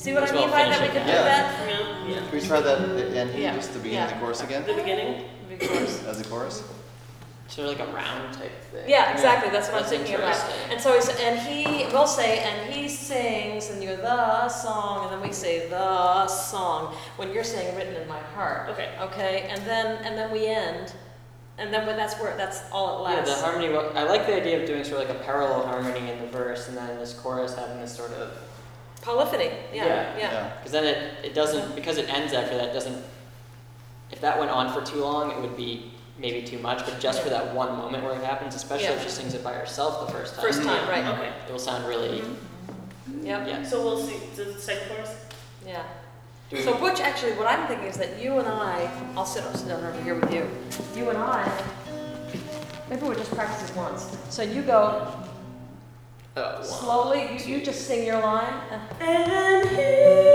See what As I well mean by that? We finishing could do that. that? Yeah. Can we try that and he Yeah. just the beginning of the chorus again? The beginning? Of course. As a chorus? Sort of like a round type thing. Yeah, exactly. That's what I'm That's thinking about. interesting. And so we'll say, and he sings, and you go the song, and then we say the song when you're saying written in my heart. Okay. Okay, and then we end, and then that's all it Yeah, lasts. the harmony. I like the idea of doing sort of like a parallel harmony in the verse, and then this chorus having this sort of. Polyphony. Yeah. Because then it doesn't, because it ends after that, it doesn't. If that went on for too long, it would be maybe too much. But just for that one moment where it happens, especially if she sings it by herself the first time. First time, right? Okay. It will sound really. Yep. Yeah. So we'll see the second chorus? Yeah. So Butch, actually, what I'm thinking is that you and I'll sit down over here with you. You and I, maybe we'll just practice this once. So you go One, slowly. You just sing your line. And he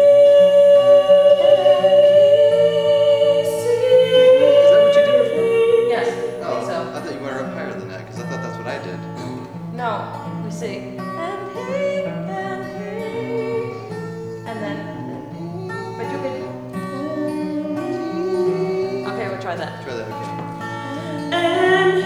Is that what you did before? Yes, I Oh, think so. I thought you went up higher than that because I thought that's what I did. No, we see. And then, but you could. Okay, we'll try that. Try that, okay. And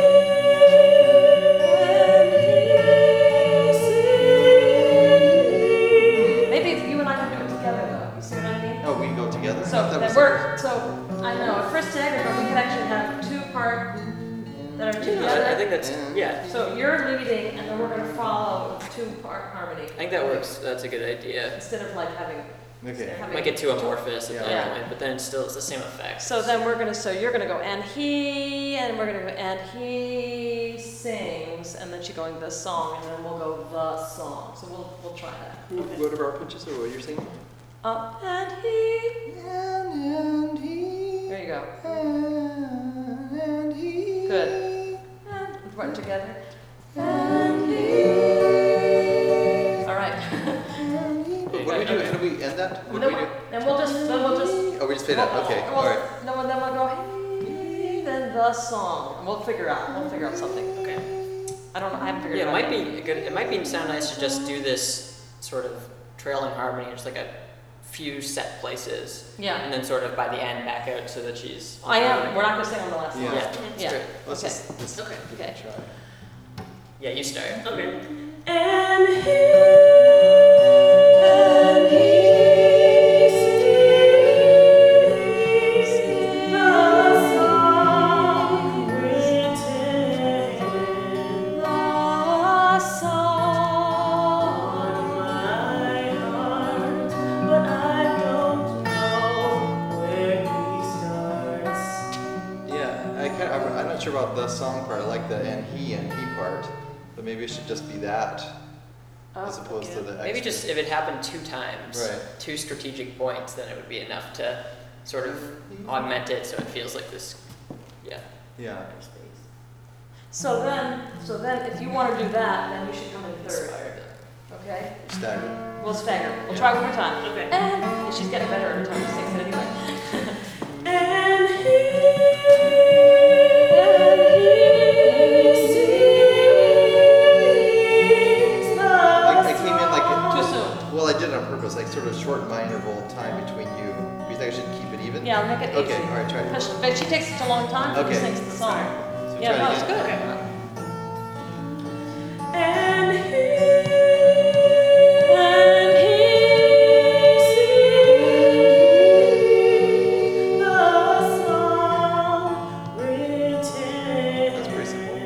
Maybe if you and I can do it together, though. You see what I mean? Oh, we can go together? I So thought that that was we're, so I know at first staggered, but we could actually have two parts that are together. I think that's yeah. So you're leading, and then we're going to follow with two-part harmony I think that works. That's a good idea. instead of like having. Okay. Might get too amorphous at Yeah. that Yeah. point, but then it's the same effect. So then you're gonna go, and we're gonna go, and he sings, and then she's going the song, and then we'll go the song. So we'll try that. What are our pitches or what you're singing? And he. And he. There you go. And he. Good. And run together. And he. All right. What do we do? How do we end that? What do we do? And we'll just. Oh, we just play that? Okay, Well, alright. No, then we'll go. Hey, then the song, and we'll figure out something. Okay. I don't know. I haven't figured Yeah, it it out. might be good. It might be sound nice to just do this sort of trailing harmony, just like a few set places, Yeah. and then sort of by the end back out so that she's. I am. We're not gonna sing on the last Yeah. line. Yeah. Yeah. Great. Let's Okay. just Okay. Okay. try. Yeah, you start. Okay. And he sings the song written The song. on my heart, but I don't know where he starts. Yeah, I'm not sure about the song part. I like the and he part, but maybe it should just be that as opposed to the Maybe extra. just if it happened 2 times, Right. 2 strategic points, then it would be enough to sort of augment it so it feels like this. Yeah. Yeah. So then, if you want to do that, then you should come in third. Inspired. Okay. Staggered. We'll stagger. We'll try one more time. Okay. And she's getting better every time she sings it anyway. And he sings the I came in like Too soon. well, I did it on purpose, like sort of shorten my interval time between you. Do you think I should keep it even? Yeah, I'll make it easy. Okay, all right, try it. But she takes such a long time when she Okay. sings the song. So Yeah, try no, it it's again. good. And he sings the song written. That's pretty simple.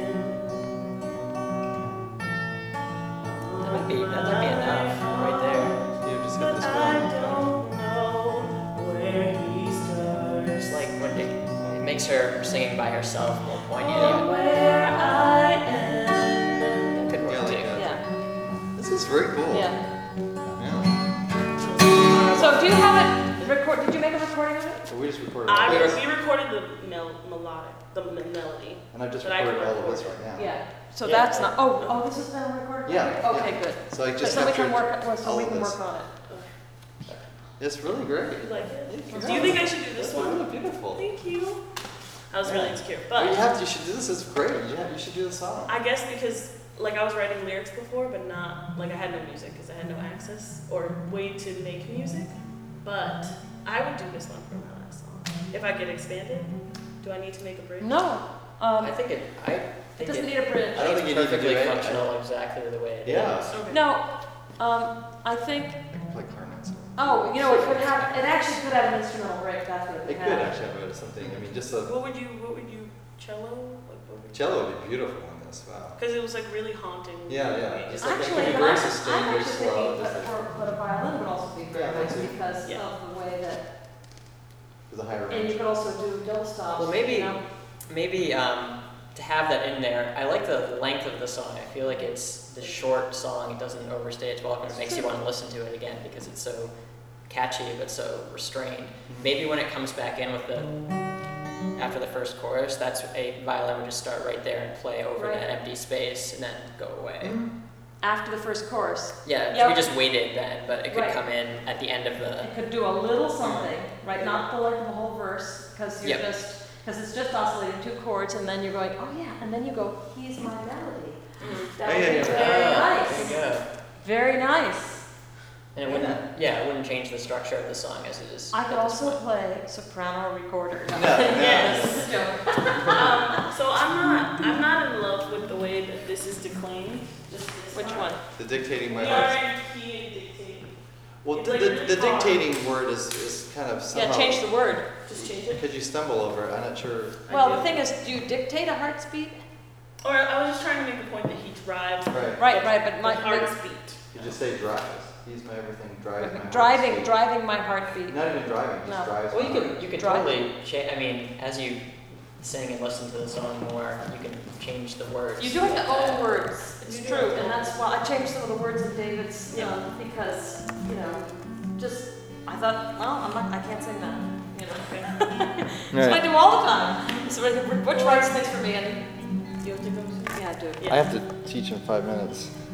That might be enough right there. You just got this I one. don't know where he It's starts. like when it makes her singing by herself more Or poignant. where I am. That could Yeah, I work like too. that. Yeah. This is very cool. Yeah. Yeah. So do you have it record? Did you make a recording of it? Well, we just recorded I all this, we recorded the melody. and I've just but I recorded can all of this record. right now. Yeah. So Yeah. that's not. Oh, this is been recorded. Yeah, Okay, yeah. good. So I just so we can captured work. So all we of can this. work on it. It's really great. You like it? Thank Do you think I should do This this is really one? beautiful. Thank you. I was really insecure, Well, but you should do this. It's great. Yeah, you should do the song. I guess because like I was writing lyrics before, but not like I had no music because I had no access or way to make music. But I would do this one for my last song. If I get expanded, do I need to make a bridge? No, I think it it doesn't need a bridge. I don't think you need to do perfectly it. functional exactly the way it is. Yeah. Okay. No, I think, I can play clarinet. So. oh, you know, it actually could have an instrumental break, that's what it It could could have. actually have something. I mean, just a What would you cello? Like what would you? cello would be beautiful in this. Wow. Because it was like really haunting. Yeah, yeah. Just like- Actually, it could be but very I'm sustained, very actually slow, thinking just that a violin would also be very Yeah, nice me too. because Yeah. of the way that, There's a higher and you range. could also do double stops. Well, maybe- you know? Maybe to have that in there, I like the length of the song. I feel like it's the short song. It doesn't overstay its welcome. It makes you want to listen to it again because it's so catchy but so restrained. Maybe when it comes back in with after the first chorus, that's a violin would just start right there and play over Right. that empty space and then go away. After the first chorus. Yeah, Yep. we just waited then, but it could Right. come in at the end of the. It could do a little something, right? Not the length of the whole verse, because you're Yep. because it's just oscillating two chords, and then you're going, oh yeah, and then you go, he's my melody. That would Yeah, be yeah, very yeah. nice. There you go. Very nice. And it wouldn't, it wouldn't change the structure of the song as it is. I could at this also point. play soprano recorder. No, Yes. Joke. So I'm not in love with the way that this is declaimed. Just this Which part. one? The dictating my We heart. are key and dictating. Well, It's the, like the, really the hard. dictating word is kind of somehow. Yeah, change the word. Just change it. Because you stumble over it. I'm not sure. Well, do. the thing is, do you dictate a heartbeat? Or I was just trying to make the point that he drives Right. Right, but the my, heart's beat. You just say drives. He's my everything. Drives my heart. driving, driving my heartbeat. Not even driving. Just No. drives. Well, my you heart. could Drive. totally change. I mean, as you sing and listen to the song more, you can change the words. You do have to own words. You It's do true, have to and own that's why I changed some of the words in David's Yeah. because just I thought, well, I can't sing that. So I do all the time. So Butch writes things for me, and You have to go. yeah, I do. Yeah. I have to teach in 5 minutes.